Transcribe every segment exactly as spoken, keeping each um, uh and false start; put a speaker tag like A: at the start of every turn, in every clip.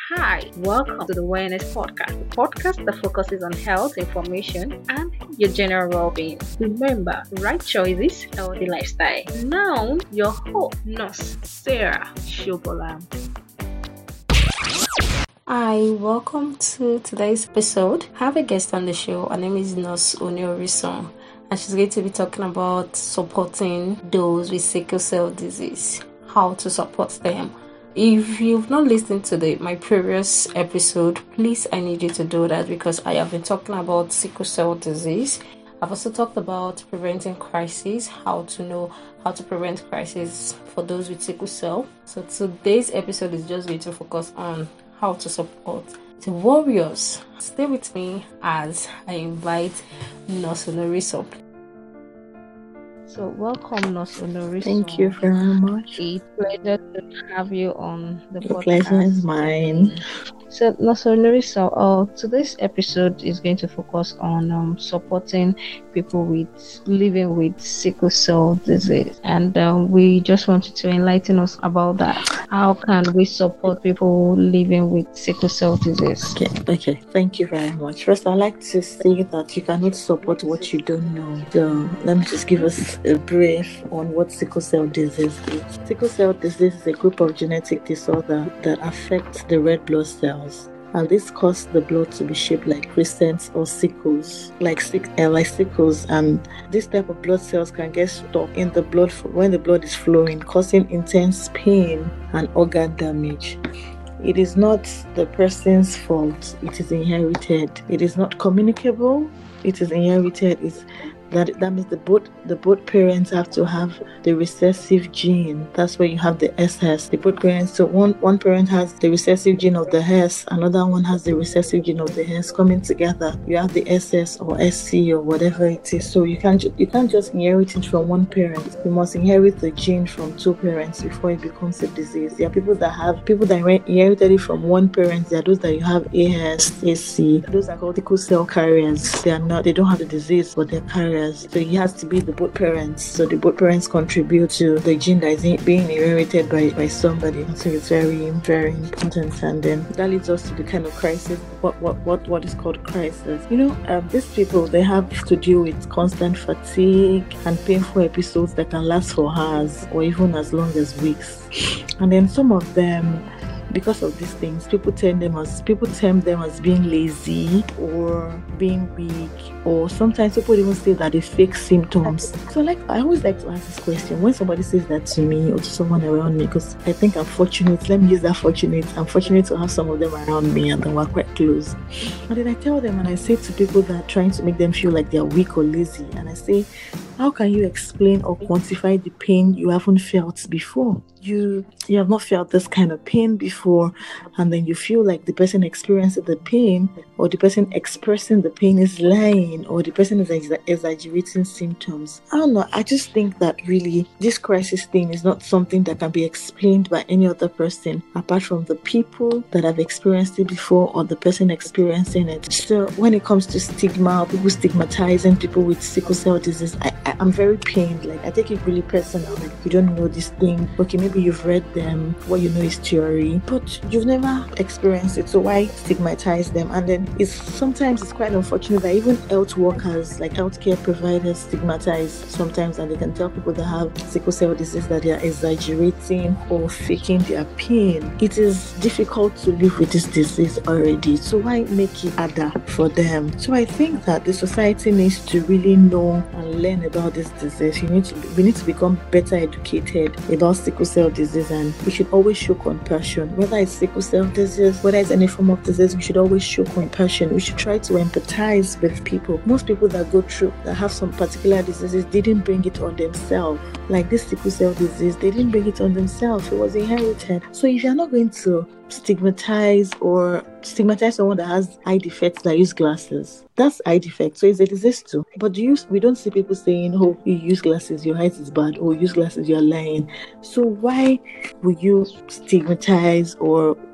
A: Hi, welcome to the Wellness Podcast, the podcast that focuses on health information and your general well-being. Remember, right choices, healthy lifestyle. Now, your host, Nurse Sarah Shobolam. Hi, welcome to today's episode. I have a guest on the show. Her name is Nurse Oneorison, and she's going to be talking about supporting those with sickle cell disease, how to support them. If you've not listened to the my previous episode, please, I need you to do that because I have been talking about sickle cell disease. I've also talked about preventing crisis, how to know how to prevent crisis for those with sickle cell. So today's episode is just going to focus on how to support the warriors. Stay with me as I invite Nurse Oneorison. So welcome, Nurse Oneorison.
B: Thank you very much.
A: A pleasure to have you on the
B: The
A: podcast.
B: pleasure is mine.
A: So, Nurse Oneorison, uh, today's episode is going to focus on um, supporting people with living with sickle cell disease, and um, we just wanted to enlighten us about that. How can we support people living with sickle cell disease?
B: Okay, okay. Thank you very much. First, I'd like to say that you cannot support what you don't know. So, let me just give us a brief on what sickle cell disease is. Sickle cell disease is a group of genetic disorder that affects the red blood cells, and this causes the blood to be shaped like crescents or sickles, like sick, uh, like sickles. And this type of blood cells can get stuck in the blood f- when the blood is flowing, causing intense pain and organ damage. It is not the person's fault. It is inherited. It is not communicable. It is inherited. It's that that means the both the both parents have to have the recessive gene. That's where you have the S S. The both parents. So one one parent has the recessive gene of the S, another one has the recessive gene of the S. Coming together, you have the S S or S C or whatever it is. So you can't ju- you can't just inherit it from one parent. You must inherit the gene from two parents before it becomes a disease. There are people that have people that inherited it from one parent. There are those that you have A S, A C. Those are called sickle cell carriers. They are not. They don't have the disease, but they're carriers. So it has to be the both parents. So the both parents contribute to the gene that is being inherited by, by somebody. So it's very, very important. And then that leads us to the kind of crisis, what what what, what is called crisis. You know, um, these people, they have to deal with constant fatigue and painful episodes that can last for hours or even as long as weeks. And then some of them, because of these things, people term them as people term them as being lazy or being weak, or sometimes people even say that they fake symptoms. So, like, I always like to ask this question when somebody says that to me or to someone around me, because I think I'm fortunate. Let me use that fortunate. I'm fortunate to have some of them around me, and then we're quite close. And then I tell them, and I say to people that are trying to make them feel like they're weak or lazy, and I say, how can you explain or quantify the pain you haven't felt before? You you have not felt this kind of pain before, and then you feel like the person experiencing the pain or the person expressing the pain is lying, or the person is exa- exaggerating symptoms. I don't know. I just think that really this crisis thing is not something that can be explained by any other person apart from the people that have experienced it before or the person experiencing it. So when it comes to stigma, people stigmatizing people with sickle cell disease, I, I, I'm very pained. Like, I take it really personal. Like, you don't know this thing. Okay, maybe you've read them. What you know is theory, but you've never experienced it. So why stigmatize them? And then it's sometimes it's quite unfortunate that even health workers, like healthcare providers, stigmatize sometimes, and they can tell people that have sickle cell disease that they are exaggerating or faking their pain. It is difficult to live with this disease already. So why make it harder for them? So I think that the society needs to really know and learn about this disease. You need to we need to become better educated about sickle cell disease, and we should always show compassion. Whether it's sickle cell disease, whether it's any form of disease, we should always show compassion. We should try to empathize with people. Most people that go through, that have some particular diseases, didn't bring it on themselves. Like this sickle cell disease, they didn't bring it on themselves. It was inherited. So if you're not going to stigmatize or stigmatize someone that has eye defects that use glasses, that's eye defect, so it's a disease too. But do you we don't see people saying, oh, you use glasses, your eyes is bad, or use glasses, you're lying. So why will you stigmatize or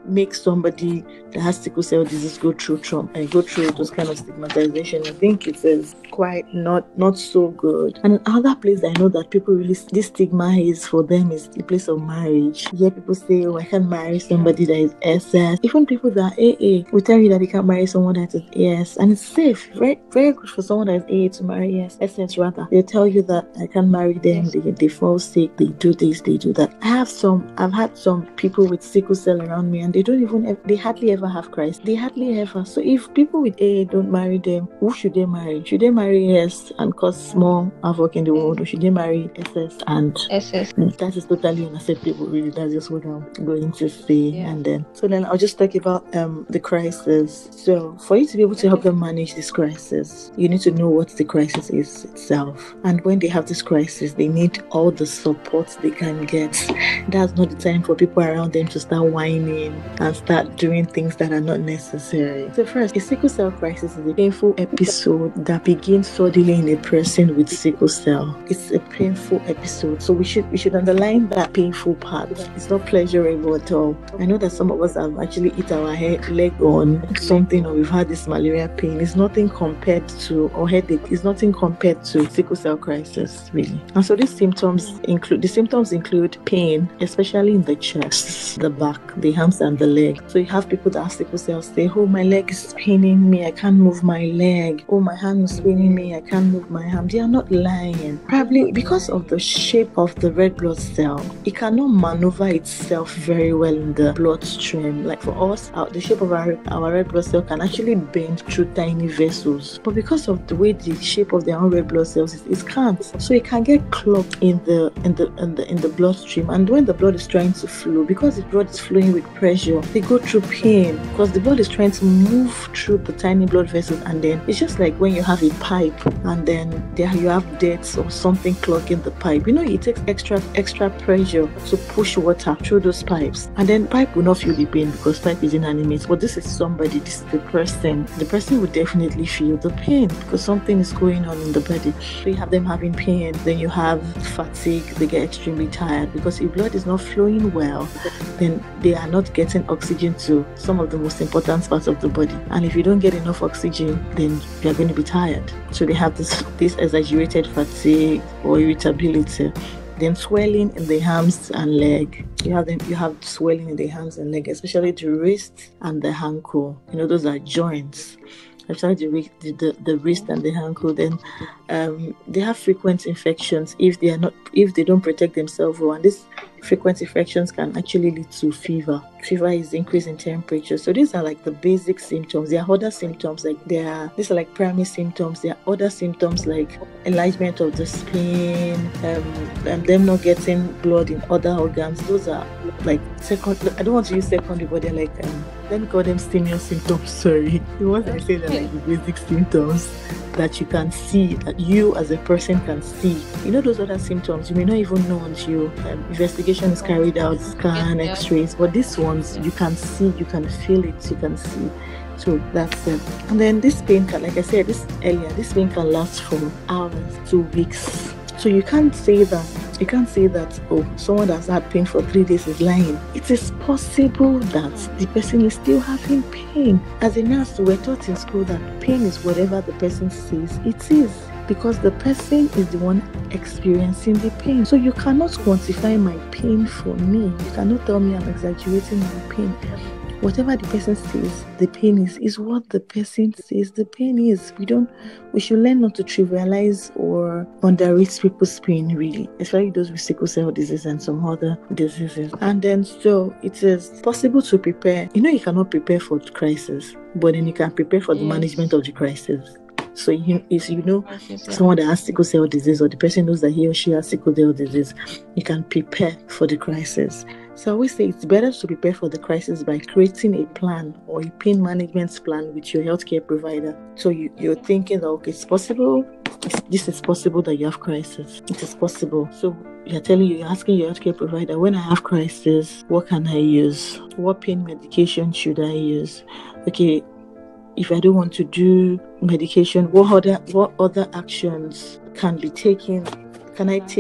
B: make somebody that has sickle cell disease go through trauma and go through those kind of stigmatization. I think it is quite not not so good. And another place I know that people really, this stigma is for them is the place of marriage. Yeah, people say, oh, I can't marry somebody that is S S. Even people that are A A will tell you that they can't marry someone that is A S, and it's safe, very very good for someone that is A A to marry S S rather. They tell you that I can't marry them. They they fall sick. They do this. They do that. I have some. I've had some people with sickle cell around me, and they don't even. They hardly ever have Christ. They hardly ever. So if people with A A don't marry them, who should they marry? Should they marry A S and cause small havoc in the world, or should they marry S S and
A: S S?
B: That is totally unacceptable. Really, that's just what I'm going to say.
A: Yeah.
B: And then, so then I'll just talk about um the crisis. So for you to be able to help them manage this crisis, you need to know what the crisis is itself. And when they have this crisis, they need all the support they can get. That's not the time for people around them to start whining and start doing things that are not necessary. So first, a sickle cell crisis is a painful episode that begins suddenly in a person with sickle cell. It's a painful episode. So we should we should underline that painful part. It's not pleasurable at all. I know that some of us have actually hit our head, leg on something, or we've had this malaria pain. It's nothing compared to, or headache, it's nothing compared to sickle cell crisis, really. And so these symptoms include, the symptoms include pain, especially in the chest, the back, the arms and the leg. So you have people that have sickle cell say, oh, my leg is paining me, I can't move my leg. Oh, my hand is paining me, I can't move my arm. They are not lying. Probably because of the shape of the red blood cell, it cannot maneuver itself very well in the bloodstream. Like for us, our, the shape of our, our red blood cell can actually bend through tiny vessels. But because of the way the shape of their own red blood cells is, it can't. So it can get clogged in the in the in the in the bloodstream. And when the blood is trying to flow, because the blood is flowing with pressure, they go through pain because the blood is trying to move through the tiny blood vessels. And then it's just like when you have a pipe and then there you have dirt or something clogging the pipe. You know, it takes extra extra pressure to push water through those pipes, and then pipe will not feel the pain because pipe is inanimate. But this is somebody, this is the person. The person will definitely feel the pain because something is going on in the body. So you have them having pain, then you have fatigue, they get extremely tired because if blood is not flowing well, then they are not getting oxygen to some of the most important parts of the body. And if you don't get enough oxygen, then you are going to be tired. So they have this this exaggerated fatigue or irritability. Then swelling in the arms and leg. You have them. You have swelling in the arms and leg, especially the wrist and the ankle. You know, those are joints. Especially the, the, the wrist and the ankle. Then um, they have frequent infections if they are not if they don't protect themselves well. And this frequent infections can actually lead to fever. Fever is increase in temperature. So these are like the basic symptoms. There are other symptoms like there are these are like primary symptoms. There are other symptoms like enlargement of the spleen, um, and them not getting blood in other organs. Those are like second. I don't want to use secondary, but they're like um, let me call them senior symptoms. Sorry, the ones I say are like the basic symptoms that you can see, that you as a person can see. You know, those other symptoms you may not even know until um, investigation is carried out, scan, x-rays, but these ones you can see, you can feel it, you can see. So that's it. And then this pain can, like I said this earlier, this pain can last for hours to weeks. So you can't say that You can't say that, oh, someone that's had pain for three days is lying. It is possible that the person is still having pain. As a nurse, we're taught in school that pain is whatever the person says it is, because the person is the one experiencing the pain. So you cannot quantify my pain for me. You cannot tell me I'm exaggerating my pain. Whatever the person says the pain is, is what the person says the pain is. We don't, we should learn not to trivialize or underrate people's pain, really, especially those with sickle cell disease and some other diseases. And then, so it is possible to prepare. You know, you cannot prepare for the crisis, but then you can prepare for the yes. management of the crisis. So you, if you know someone that has sickle cell disease, or the person knows that he or she has sickle cell disease, you can prepare for the crisis. So I always say it's better to prepare for the crisis by creating a plan or a pain management plan with your healthcare provider. So you, you're thinking that, okay, it's possible, it's, this is possible that you have crisis. It is possible. So you're telling you, you're asking your healthcare provider, when I have crisis, what can I use? What pain medication should I use? Okay, if I don't want to do medication, what other what other actions can be taken? Can I take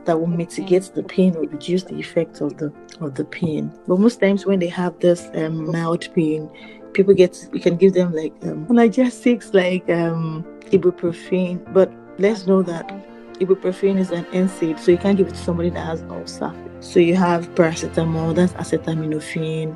B: that will mitigate the pain or reduce the effect of the of the pain. But most times when they have this um, mild pain, people get you can give them like um, analgesics like um, ibuprofen. But let's know that ibuprofen is an N SAID, so you can't give it to somebody that has ulcer. So you have paracetamol, that's acetaminophen,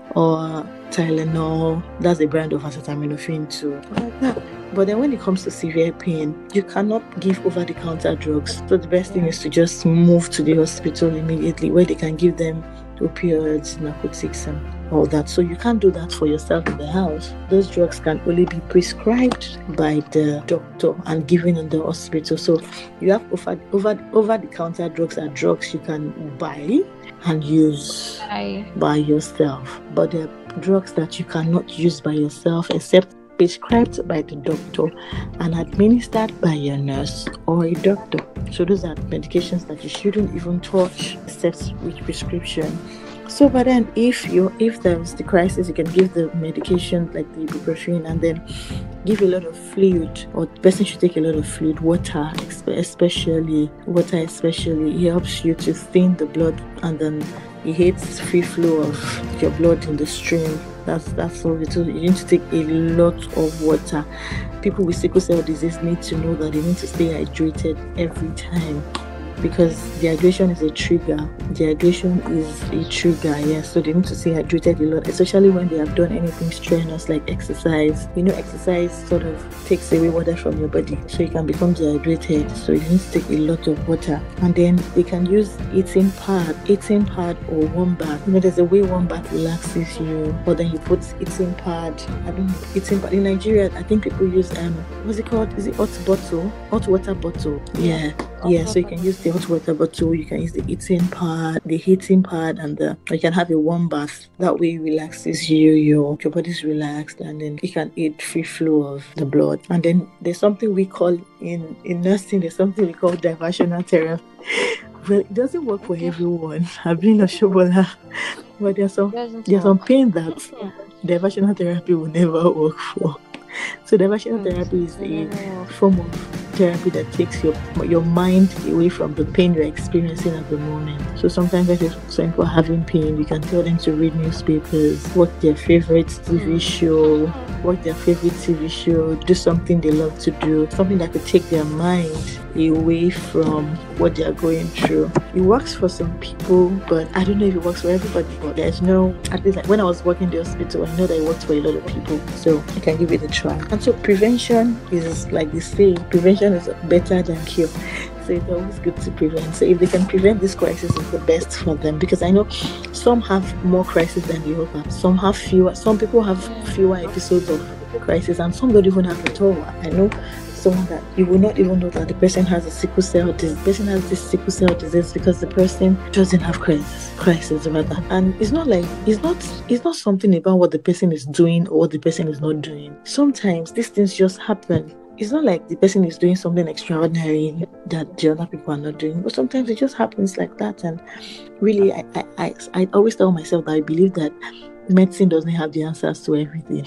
B: or Tylenol, that's a brand of acetaminophen too. Like that. But then when it comes to severe pain, you cannot give over-the-counter drugs. So the best thing is to just move to the hospital immediately, where they can give them opioids, narcotics, and all that. So you can't do that for yourself in the house. Those drugs can only be prescribed by the doctor and given in the hospital. So you have over over over the counter drugs are drugs you can buy and use
A: I...
B: by yourself. But the drugs that you cannot use by yourself except prescribed by the doctor and administered by your nurse or a doctor. So those are medications that you shouldn't even touch except with prescription. So but then if you if there's the crisis, you can give the medication like the ibuprofen and then give a lot of fluid, or the person should take a lot of fluid, water especially water especially it helps you to thin the blood, and then it hates free flow of your blood in the stream. That's that's all it is. You need to take a lot of water. People with sickle cell disease need to know that they need to stay hydrated every time, because dehydration is a trigger. Dehydration is a trigger, yes. So they need to stay hydrated a lot, especially when they have done anything strenuous like exercise. You know, exercise sort of takes away water from your body, so you can become dehydrated. So you need to take a lot of water. And then they can use eating pad, eating pad or warm bath. You know, there's a way warm bath relaxes you, or then you put eating pad. I don't know, eating pad. In Nigeria, I think people use um, what's it called? Is it hot bottle? Hot water bottle? Yeah. Yeah, so you can use the hot water bottle, you can use the eating pad, the heating pad, and the, you can have a warm bath. That way it relaxes you, your, your body's relaxed, and then you can aid free flow of the blood. And then there's something we call, in, in nursing, there's something we call diversional therapy. Well, it doesn't work for everyone. I've been a shobola, but there's some, there's some pain that diversional therapy will never work for. So diversional therapy is a form of therapy that takes your your mind away from the pain you're experiencing at the moment. So sometimes if some people are having pain, you can tell them to read newspapers, watch their favorite T V show, watch their favorite T V show, do something they love to do, something that could take their mind away from what they are going through. It works for some people, but I don't know if it works for everybody. But there's no, at least like when I was working in the hospital, I know that it works for a lot of people, so I can give it a try. And so prevention is, like they say, prevention is better than cure. So it's always good to prevent. So if they can prevent this crisis, it's the best for them, because I know some have more crisis than the other. Some have fewer. Some people have fewer episodes of crisis, and some don't even have it all. I know someone that you will not even know that the person has a sickle cell disease. The person has this sickle cell disease because the person doesn't have crisis, crisis rather. And it's not like it's not it's not something about what the person is doing or what the person is not doing. Sometimes these things just happen. It's not like the person is doing something extraordinary that the other people are not doing, but sometimes it just happens like that. And really, I I, I, I always tell myself that I believe that medicine doesn't have the answers to everything.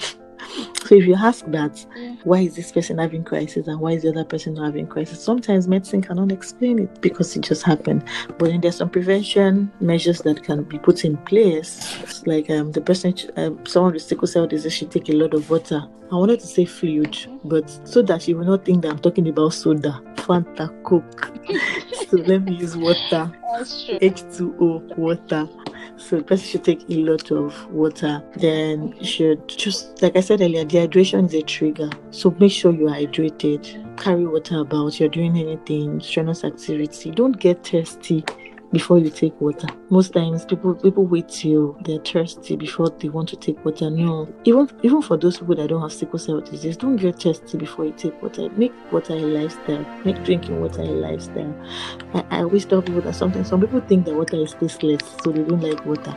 B: So if you ask that, why is this person having crisis and why is the other person not having crisis? Sometimes medicine cannot explain it because it just happened. But then there's some prevention measures that can be put in place. It's like um, the person, um, someone with sickle cell disease should take a lot of water. I wanted to say fluid, but so that you will not think that I'm talking about soda, Fanta, Coke. So let me use water, H two O, water. So the person should take a lot of water. Then you should just, like I said earlier, dehydration is a trigger. So make sure you are hydrated. Carry water about. You're doing anything, strenuous activity. Don't get thirsty before you take water. Most times people people wait till they're thirsty before they want to take water. No. Even even for those people that don't have sickle cell disease, don't get thirsty before you take water. Make water a lifestyle. Make drinking water a lifestyle. I, I always tell people that something some people think that water is tasteless, so they don't like water.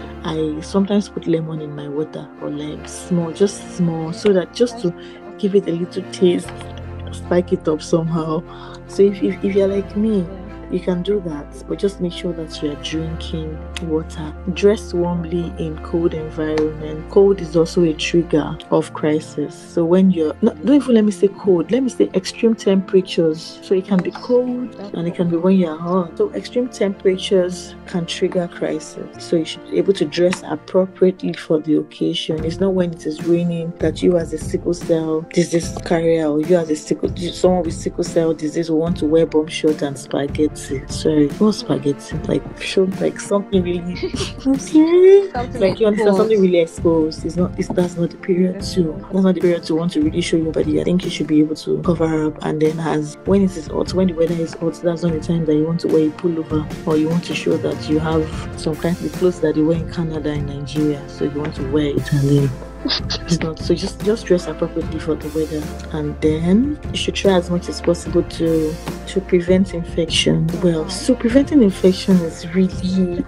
B: I sometimes put lemon in my water, or lime, small, just small, so that just to give it a little taste, spike it up somehow. So if if, if you're like me, you can do that, but just make sure that you are drinking water. Dress warmly in cold environment. Cold is also a trigger of crisis. So when you're not, don't even let me say cold, let me say extreme temperatures. So it can be cold and it can be when you're hot. So extreme temperatures can trigger crisis. So you should be able to dress appropriately for the occasion. It's not when it is raining that you as a sickle cell disease carrier or you as a sickle someone with sickle cell disease will want to wear bomb short and spaghetti. Sorry, not spaghetti. Like show like something really something like you understand something really exposed. It's not it's that's not the period to that's not the period to want to really show your body. I think you should be able to cover up, and then as when it is hot, when the weather is hot, that's not the time that you want to wear a pullover or you want to show that you have some kind of clothes that you wear in Canada and Nigeria, so you want to wear it and then it's not. So just just dress appropriately for the weather, and then you should try as much as possible to to prevent infection. Well, so preventing infection is really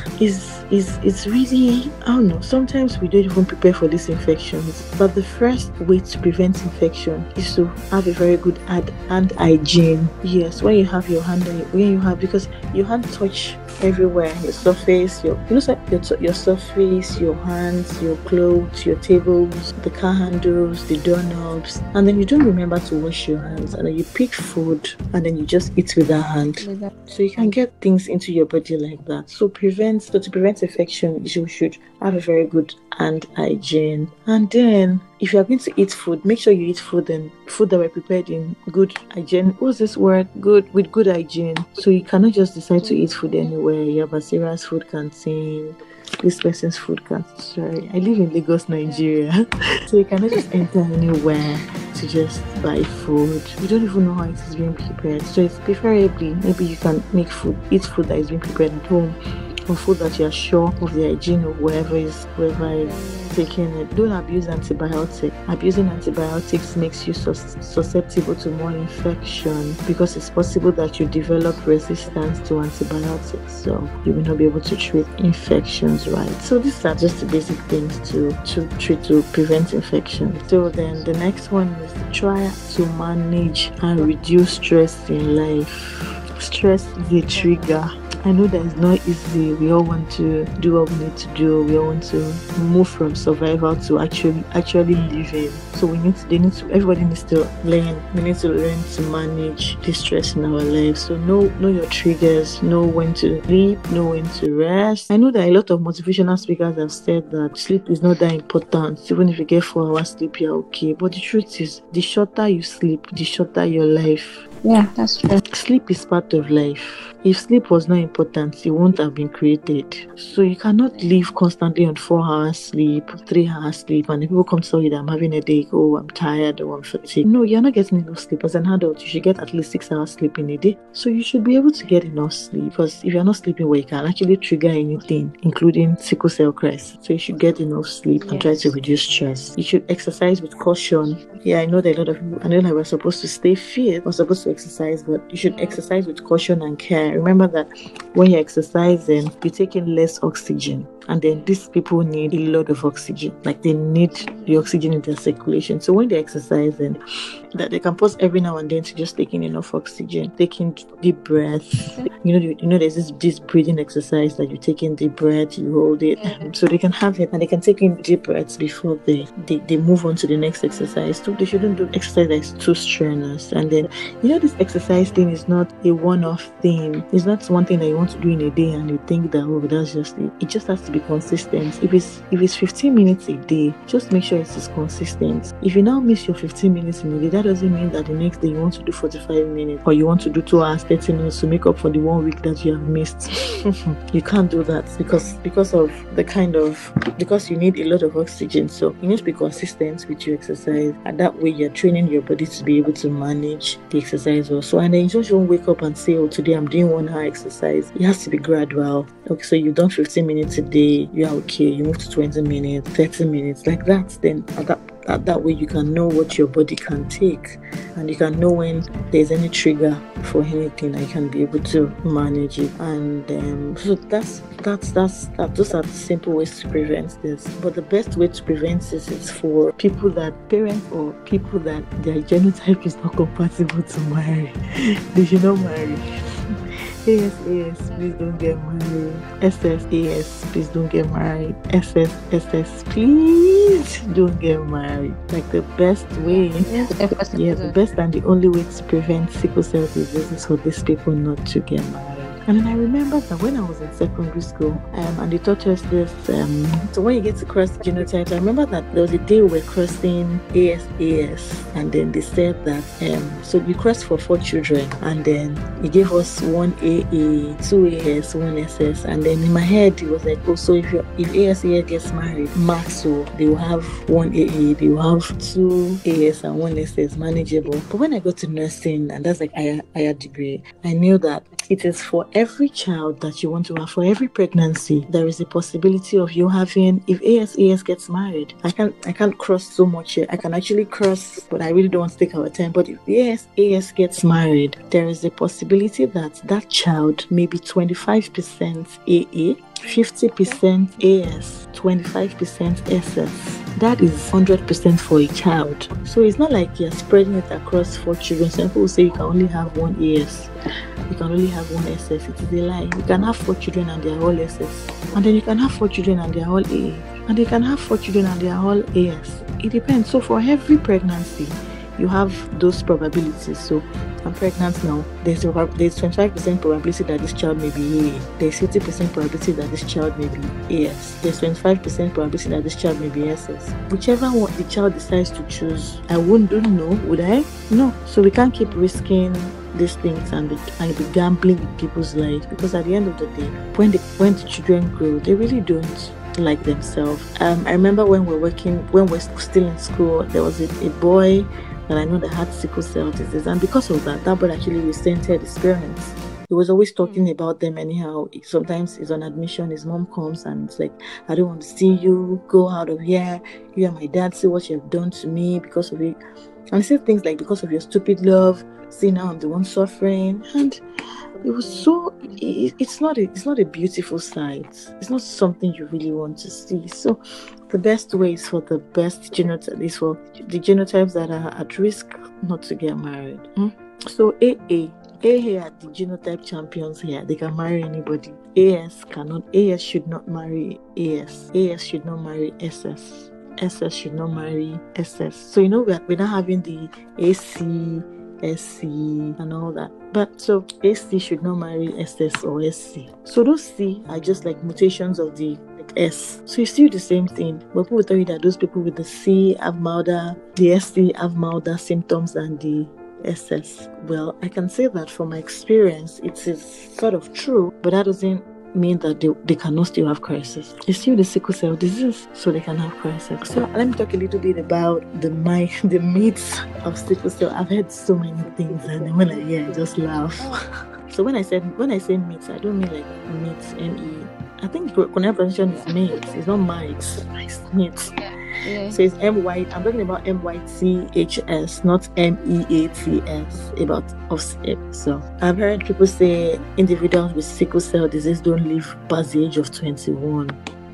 B: is is it's really I don't know. Sometimes we don't even prepare for these infections. But the first way to prevent infection is to have a very good hand hand hygiene. Yes, when you have your hand when you have because your hand touch everywhere, your surface, your you know your your surface, your hands, your clothes, your tables, the car handles, the doorknobs, and then you don't remember to wash your hands, and then you pick food and then you just eat with that hand. So you can get things into your body like that. So prevent so to prevent infection, you should have a very good hand hygiene. And then if you are going to eat food, make sure you eat food and food that were prepared in good hygiene. What's this word? Good with good hygiene. So you cannot just decide to eat food anywhere. You have a serious food canteen. This person's food canteen. Sorry, I live in Lagos, Nigeria. So you cannot just enter anywhere to just buy food. You don't even know how it is being prepared. So it's preferably maybe you can make food, eat food that is being prepared at home, or food that you are sure of the hygiene of whoever is whoever is taking it. Don't abuse antibiotics. Abusing antibiotics makes you sus- susceptible to more infection because it's possible that you develop resistance to antibiotics, so you will not be able to treat infections right. So these are just the basic things to to treat to prevent infection. So then the next one is to try to manage and reduce stress in life. Stress is a trigger. I know that it's not easy. We all want to do what we need to do. We all want to move from survival to actually actually living. So we need to, they need to, everybody needs to learn. We need to learn to manage the stress in our lives. So know know your triggers. Know when to sleep. Know when to rest. I know that a lot of motivational speakers have said that sleep is not that important. Even if you get four hours sleep, you're okay. But the truth is, the shorter you sleep, the shorter your life.
A: Yeah, that's true.
B: Sleep is part of life. If sleep was not important, it won't have been created. So you cannot live constantly on four hours sleep, three hours sleep, and if people come to tell you that I'm having a day, oh, I'm tired, or I'm fatigued. No, you're not getting enough sleep. As an adult, you should get at least six hours sleep in a day. So you should be able to get enough sleep, because if you're not sleeping well, you can actually trigger anything, including sickle cell crisis. So you should get enough sleep and yes. try to reduce stress. You should exercise with caution. Yeah, I know that a lot of people, I know that we're supposed to stay fit, we're supposed to exercise, but you should exercise with caution and care. Remember that when you're exercising, you're taking less oxygen, and then these people need a lot of oxygen. Like they need the oxygen in their circulation. So when they're exercising, that they can pause every now and then to just taking enough oxygen, taking deep breaths. You know, you, you know, there's this this breathing exercise that you take in deep breath, you hold it, so they can have it, and they can take in deep breaths before they, they, they move on to the next exercise. So they shouldn't do exercise that is too strenuous. And then, you know, this exercise thing is not a one-off thing. It's not one thing that you want to do in a day and you think that, oh, that's just it. It just has to be consistent. If it's if it's fifteen minutes a day, just make sure it is consistent. If you now miss your fifteen minutes in a day, that doesn't mean that the next day you want to do forty-five minutes or you want to do two hours, thirty minutes to make up for the one week that you have missed. You can't do that because because of the kind of because you need a lot of oxygen. So you need to be consistent with your exercise, and that way you're training your body to be able to manage the exercise also. And then you just don't wake up and say, oh, today I'm doing one hour exercise. It has to be gradual. Okay, so you've done fifteen minutes a day, you're okay, you move to twenty minutes, thirty minutes, like that. Then at that That, that way you can know what your body can take, and you can know when there's any trigger for anything, and you can be able to manage it. And um, so that's that's that's that. Those are the simple ways to prevent this. But the best way to prevent this is for people that parents or people that their genotype is not compatible to marry. They should not marry. A S A S, please don't get married. S S A S, please don't get married. S S S S, please don't get married. Like the best way,
A: Yeah, the
B: yeah, the best and the only way to prevent sickle cell disease is for these people not to get married. And then I remember that when I was in secondary school, um, and they taught us this, um, so when you get to cross genotypes, I remember that there was a day we were crossing A S A S, and then they said that, um, so we crossed for four children, and then he gave us one A A, two A S, one S S, and then in my head, it was like, oh, so if you if A S A S gets married, max, so they will have one A A, they will have two A S and one S S, manageable. But when I got to nursing, and that's like higher, higher degree, I knew that it is for every child that you want to have, for every pregnancy, there is a possibility of you having, if A S A S gets married, I can't I can't cross so much here. I can actually cross, but I really don't want to take our time. But if A S A S gets married, there is a possibility that that child may be twenty-five percent A A, fifty percent A S, twenty-five percent S S. That is one hundred percent for a child. So it's not like you're spreading it across four children. Some people say you can only have one A S, you can only have one S S. It is a lie. You can have four children and they're all S S. And then you can have four children and they're all A A. And you can have four children and they're all A S. It depends. So for every pregnancy, you have those probabilities. So I'm pregnant now. There's a, there's twenty-five percent probability that this child may be A A. There's fifty percent probability that this child may be A S. There's twenty-five percent probability that this child may be S S. Whichever one the child decides to choose, I wouldn't know, would I? No. So we can't keep risking these things and be, and be gambling with people's lives, because at the end of the day, when the when the children grow, they really don't like themselves. Um, I remember when we're working, when we're still in school, there was a, a boy that I know that had sickle cell disease, and because of that, that boy actually resented his parents. He was always talking about them anyhow. Sometimes he's on admission, his mom comes and it's like, I don't want to see you, go out of here, you and my dad, see what you have done to me because of it. And he said things like, because of your stupid love, see now I'm the one suffering. And it was so, it, it's not a, it's not a beautiful sight. It's not something you really want to see. So the best way is for the best genotype, is for the genotypes that are at risk not to get married. Hmm? So A A, A A are the genotype champions here. They can marry anybody. A S cannot, A S should not marry A S. A S should not marry S S. S S should not marry S S. So you know we're, we're not having the A C, S C and all that. But so A C should not marry S S or S C. So those C are just like mutations of the S. So you see the same thing. But people tell you that those people with the C have milder, the S C have milder symptoms than the S S. Well, I can say that from my experience, it is sort of true, but that doesn't mean that they, they cannot still have crisis. It's still the sickle cell disease, so they can have crisis. So let me talk a little bit about the my, the myths of sickle cell. I've heard so many things, and when I hear, I just laugh. So when I said when I say myths, I don't mean like myths, M E. I think the correct pronunciation is myths. It's not myths. It's myths. Yeah. So it's M Y. I'm talking about M Y T H S, not M E A T S. About of so I've heard people say individuals with sickle cell disease don't live past the age of twenty-one.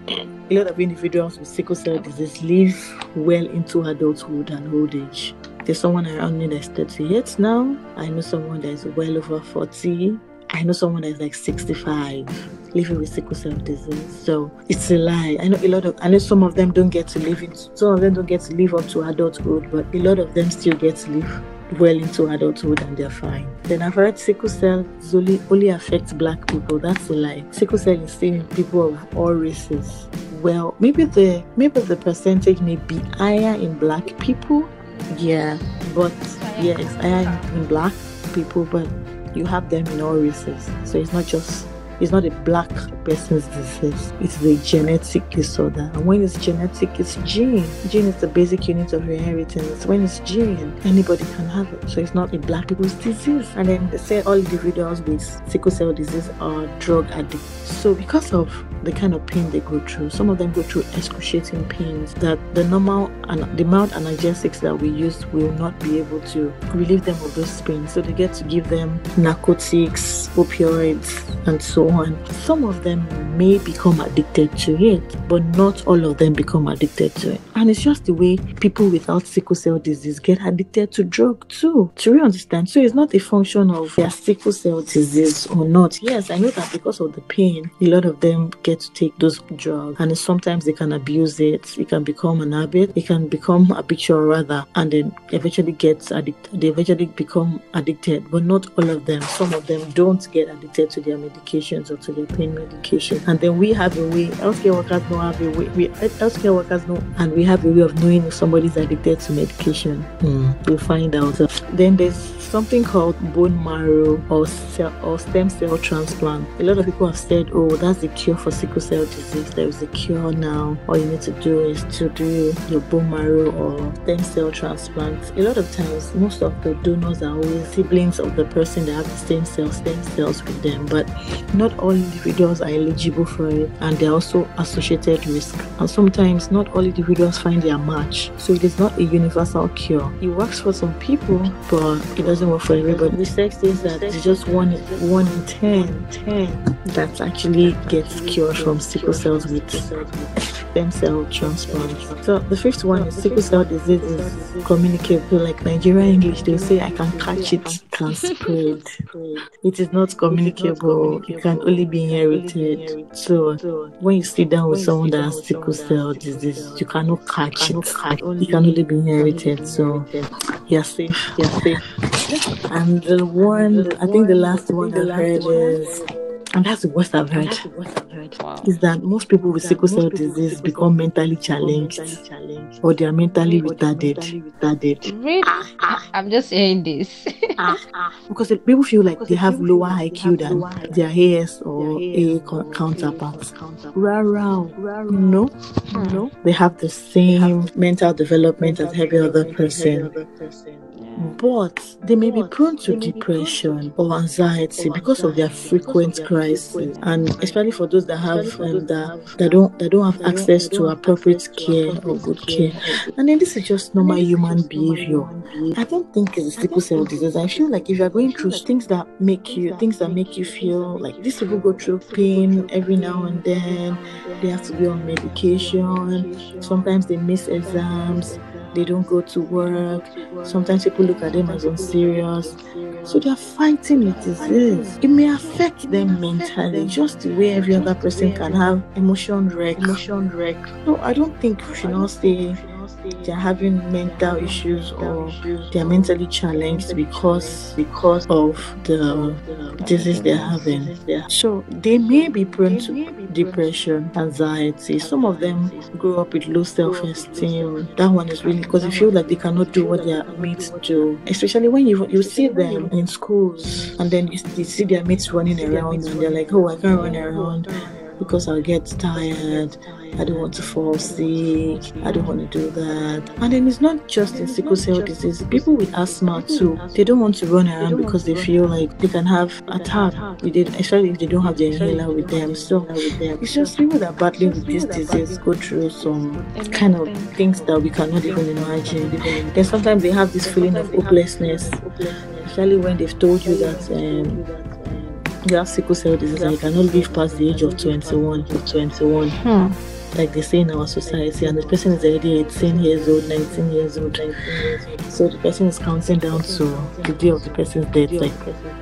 B: A lot of individuals with sickle cell disease live well into adulthood and old age. There's someone around me that's thirty-eight now. I know someone that is well over forty. I know someone that's like sixty-five living with sickle cell disease. So it's a lie. I know a lot of I know some of them don't get to live in some of them don't get to live up to adulthood, but a lot of them still get to live well into adulthood and they're fine. Then I've heard sickle cell only only affects black people. That's a lie. Sickle cell is seen in people of all races. Well, maybe the maybe the percentage may be higher in black people. Yeah, but yeah, it's higher in black people, but you have them in all races. So it's not just it's not a black person's disease. It's a genetic disorder. And when it's genetic, it's gene. Gene is the basic unit of your inheritance. When it's gene, anybody can have it. So it's not a black people's disease. And then they say all individuals with sickle cell disease are drug addicts. So because of the kind of pain they go through, some of them go through excruciating pains that the normal and the mild analgesics that we use will not be able to relieve them of those pains. So they get to give them narcotics, opioids, and so one, some of them may become addicted to it, but not all of them become addicted to it. And it's just the way people without sickle cell disease get addicted to drug too. Do you understand? So it's not a function of their sickle cell disease or not. Yes, I know that because of the pain, a lot of them get to take those drugs, and sometimes they can abuse it. It can become an habit. It can become habitual rather, and then eventually get addicted. They eventually become addicted, but not all of them. Some of them don't get addicted to their medications or to their pain medication. And then we have a way. Healthcare workers don't have a way. We healthcare workers know, and we have a way of knowing if somebody's addicted to medication. Hmm. We'll find out. Then there's something called bone marrow or cell or stem cell transplant. A lot of people have said, "Oh, that's the cure for sickle cell disease. There is a cure now. All you need to do is to do your bone marrow or stem cell transplant." A lot of times, most of the donors are always siblings of the person that have the same cells, stem cells with them. But not all individuals are eligible for it, and there are also associated risks. And sometimes, not all individuals find their match. So it is not a universal cure. It works for some people, but it doesn't work for everybody. Research says that it's just one one in ten, ten that actually gets cured from sickle cells with stem cell transplant. So the fifth one is sickle cell disease is communicable. Like Nigerian English, they say I can catch it, can spread. It is not communicable. It can only be inherited. So when you sit down with someone that has sickle cell disease, you cannot catch it. It can only be inherited. So you're safe. You're safe. And the one, I think the last one I've heard is, and that's the worst I've heard, wow, is that most people with sickle cell disease become mentally challenged or they are mentally retarded.
A: Really? I'm just hearing this.
B: Because people feel like they have lower I Q than their A S or A counterparts. Rara, no, no. They have the same mental development as every other person. But they may be prone to depression or anxiety because of their frequent crises, and especially for those that have um, that, that don't that don't have access to appropriate care or good care. And then this is just normal human behavior. I don't think it's a sickle cell disease. I feel like if you are going through things that make you things that make you feel like these people go through pain every now and then, they have to be on medication. Sometimes they miss exams. They don't go to work. Sometimes people look at them as unserious. So they are fighting with disease. It may affect them mentally, just the way every other person can have emotion wreck. Emotion wreck. No, I don't think we should not say they're having mental issues or they're mentally challenged because because of the disease they're having. So they may be prone to depression, anxiety. Some of them grow up with low self-esteem. That one is really because they feel like they cannot do what their mates do. Especially when you you see them in schools and then you, you see their mates running around and they're like, "Oh, I can't run around because I'll get tired. I don't want to fall sick. I don't want to do that." And then it's not just in sickle cell disease. People with asthma too, they don't want to run around because they feel like they can have attack with it, especially if they don't have their inhaler with them. So it's just people that are battling with this disease go through some kind of things that we cannot even imagine. Then sometimes they have this feeling of hopelessness, especially when they've told you that um, you have sickle cell disease and you cannot live past the age of twenty-one. twenty-one. Hmm. Like they say in our society, and the person is already eighteen years old, nineteen years old. So the person is counting down to the day of the person's death. Like,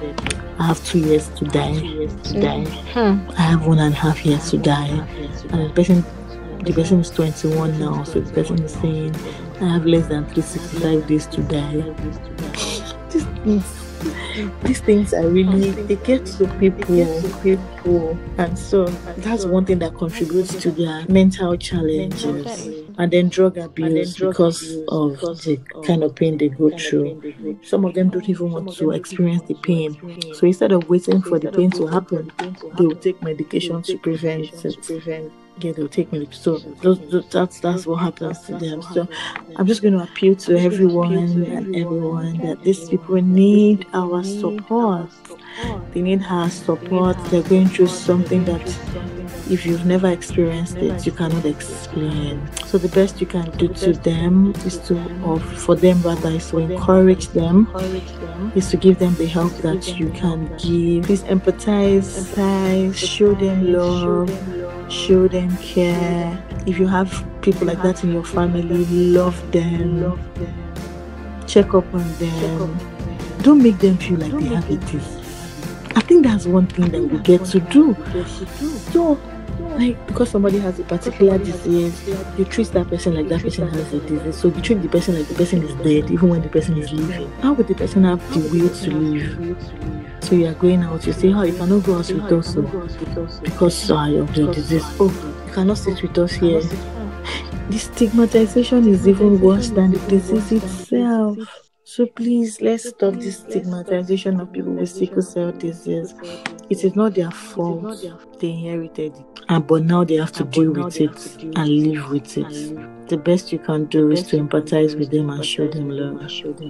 B: I have two years to die. To die. Hmm. I have one and a half years to die. And the person, the person is twenty-one now. So the person is saying, I have less than three hundred sixty-five days to die. These things, these things are really, they get to people, people, and so that's one thing that contributes to their mental challenges. And then drug abuse because of the kind of pain they go through. Some of them don't even want to experience the pain. So instead of waiting for the pain to happen, they will take medication to prevent it. Yeah, they'll take me. So those, those, that's that's what happens to them. So I'm just going to appeal to everyone and everyone that these people need our support. They need our support. They're going through something that if you've never experienced it, you cannot explain. So the best you can do to them is to, or for them rather, is to encourage them, is to give them the help that you can give. Please empathize, empathize, show them love, show them care. If you have people like that in your family, love them, check up on them. Don't make them feel like they have it easy. I think that's one thing that we get to do. So, like, because somebody has a particular disease, you treat that person like that person has a disease. So you treat the person like the person is dead, even when the person is living. How would the person have the will to live? So you are going out, you say, oh, you cannot go out with us so, because uh, of your disease. Oh, you cannot sit with us here. The stigmatization is even worse than the disease itself. So please, let's stop this stigmatization of people with sickle cell disease. It is not their fault. They inherited it. And but now they have to deal with it and live with it. The best you can do is to empathize with them and show them love.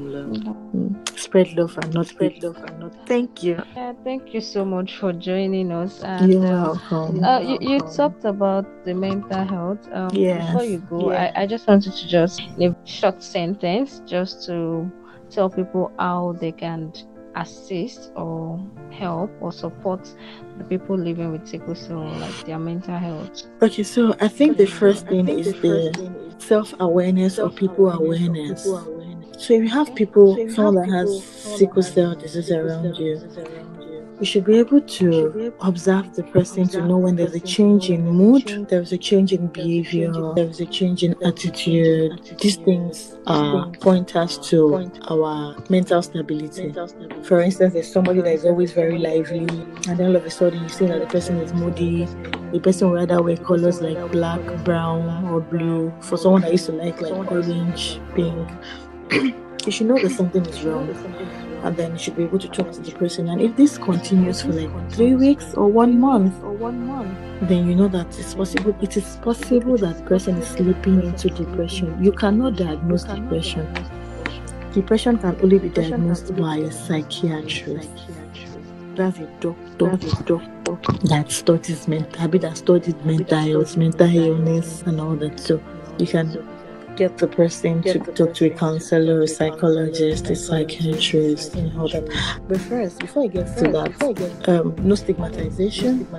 B: Mm. Spread love and not spread love and not. Thank you.
A: Yeah, thank you so much for joining us. And,
B: You're
A: uh,
B: welcome.
A: Uh, you, you talked about the mental health. Um,
B: Yes.
A: Before you go,
B: Yes.
A: I, I just wanted to just in a short sentence just to tell people how they can assist or help or support the people living with sickle cell, like their mental health.
B: Okay, so I think the first thing is the self-awareness or people awareness. So if you have people, someone that has sickle cell disease around you, you should be able to observe the person to know when there's a change in mood, there's a change in behavior, there's a change in attitude. These things are pointers to our mental stability. For instance, there's somebody that is always very lively, and then all of a sudden you see that the person is moody. The person will rather wear colors like black, brown, or blue. For someone that used to like like orange, pink, you should know that something is wrong. And then you should be able to talk to the person. And if this continues for like three weeks or one month, or one month, then you know that it's possible. It is possible that the person is slipping into depression. You cannot diagnose depression. Depression can only be diagnosed by a psychiatrist. That's a doctor, a doctor that studies mental, that studied mental health, mental illness, and all that. So you can get the person to talk to a counselor, a psychologist, a psychiatrist, and all that. But first, before I get to that, um, no stigmatization,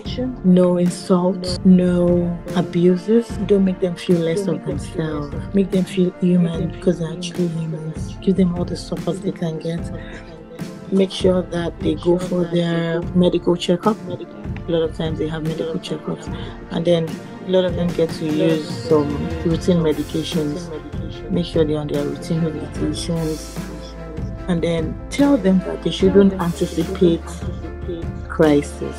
B: no insults, no abuses. Don't make them feel less of themselves. Make them feel human because they're actually humans. Give them all the support they can get. Make sure that they go for their medical checkup. A lot of times they have medical checkups, and then a lot of them get to use some routine medications. Make sure they're on their routine medications, and then tell them that they shouldn't anticipate crisis.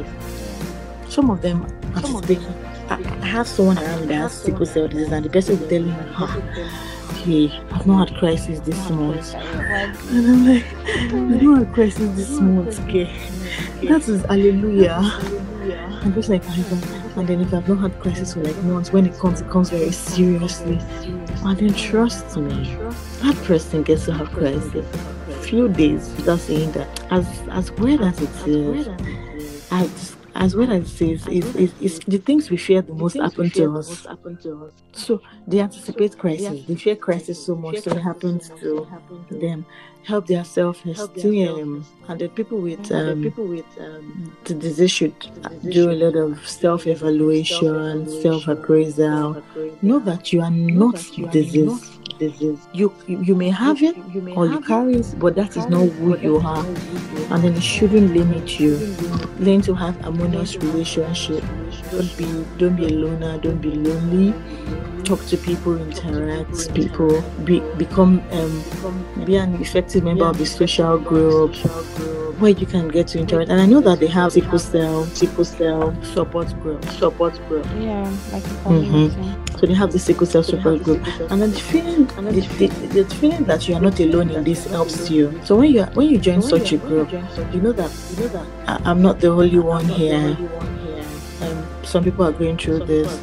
B: Some of them anticipate. I have someone around that has sickle cell disease, and the person will tell me, ah, okay, I've not had crisis this month. And I'm like, I've not had crisis this month, okay. That is hallelujah. I'm just like, and then if I've not had crisis for like months, when it comes, it comes very seriously. And then trust me, that person gets to have crisis few days without saying that. As as weird as it is, as as well as it is, is, is, is the things we fear the most happen to us. So they anticipate crisis, they fear crisis so much, so it happens to them. Help their self-esteem, and the people with um, the disease should do a lot of self-evaluation, self-appraisal. Know that you are not disease. You, you you may have it or you carry it, but that is not who you are, and then it shouldn't limit you. Learn to have harmonious relationship. Don't be don't be a loner. Don't be lonely. Talk to people, interact with people. Be become um be an effective member of the social group where you can get to interact. And I know that they have sickle cell sickle cell support group support group.
A: Yeah, like a community.
B: Mm-hmm. So they have the sickle cell support group, and then the feeling, the, the, the feeling that you are not alone in this helps you. So when you are, when you join such a group, you know that you know that I, I'm not the only one here. Um, some people are going through this.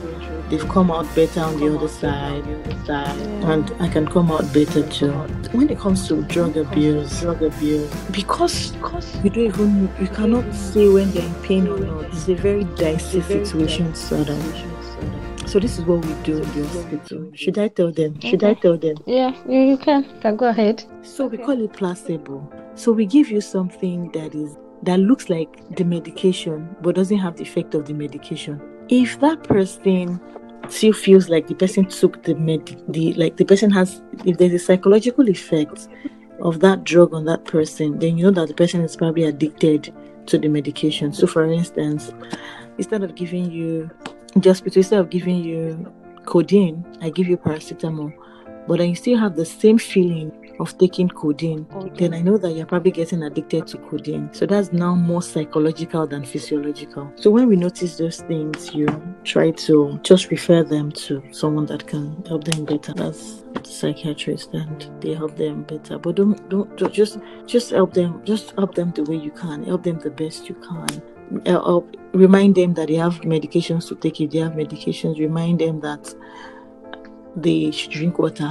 B: they've come out better on the other side, and I can come out better too. When it comes to drug abuse, drug abuse, because you don't even you cannot say when they're in pain or not. It's a very dicey situation, sort of. So this is what we do in the hospital. Should I tell them? Should I tell them?
A: Yeah, you, you can. You can go ahead.
B: So we call it placebo. So we give you something that is that looks like the medication, but doesn't have the effect of the medication. If that person still feels like the person took the med, the like the person has, if there's a psychological effect of that drug on that person, then you know that the person is probably addicted to the medication. So, for instance, instead of giving you just instead of giving you codeine, I give you paracetamol, but then you still have the same feeling of taking codeine, then I know that you're probably getting addicted to codeine. So that's now more psychological than physiological. So when we notice those things, you try to just refer them to someone that can help them better. That's a psychiatrist, and they help them better. But don't, don't, don't just just help them. Just help them the way you can. Help them the best you can. Help, remind them that they have medications to take. If they have medications, remind them that they should drink water.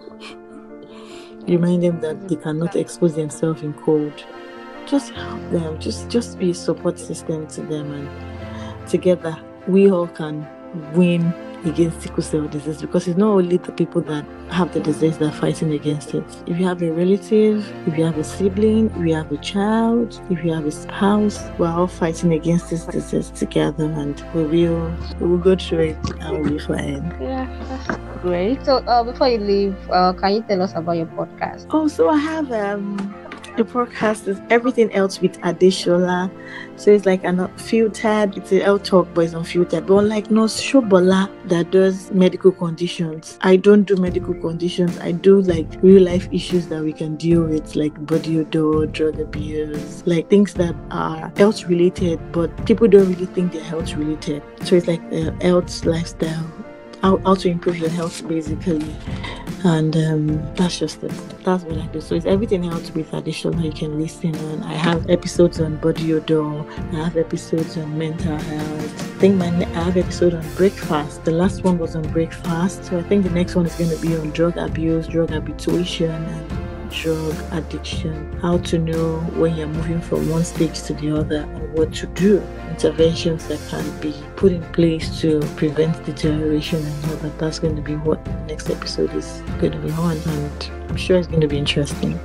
B: Remind them that they cannot expose themselves in cold. Just help them. Just, just be a support system to them, and together we all can win against sickle cell disease, because it's not only the people that have the disease that are fighting against it. If you have a relative, if you have a sibling, if you have a child, if you have a spouse, we're all fighting against this disease together, and we will we will go through it and we'll be fine.
A: Yeah, that's great. So uh, before you leave, uh, can you tell us about your podcast?
B: Oh, so I have um the podcast is Everything Else with Adeshola. So it's like an unfiltered, it's a health talk, but it's unfiltered. But unlike Nurse Shobola that does medical conditions, I don't do medical conditions. I do like real life issues that we can deal with, like body odor, drug abuse, like things that are health related, but people don't really think they're health related. So it's like a health lifestyle, how, how to improve your health basically. And um, that's just it. That's what I do. So it's Everything Else with Adeshola. You can listen on. I have episodes on body odor. I have episodes on mental health. I think my ne- I have episode on breakfast. The last one was on breakfast. So I think the next one is going to be on drug abuse, drug habituation, and drug addiction. How to know when you're moving from one stage to the other, and what to do. Interventions that can be put in place to prevent deterioration, and all that. That's going to be what the next episode is going to be on, and I'm sure it's going to be interesting.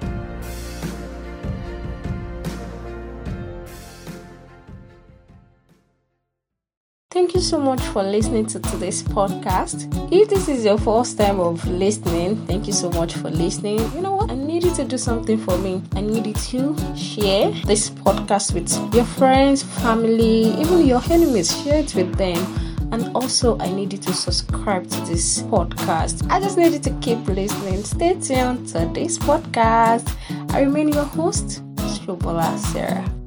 A: Thank you so much for listening to today's podcast. If this is your first time of listening, thank you so much for listening. You know what? I need you to do something for me. I need you to share this podcast with your friends, family, even your enemies. Share it with them. And also, I need you to subscribe to this podcast. I just need you to keep listening. Stay tuned to this podcast. I remain your host, Shobola Sarah.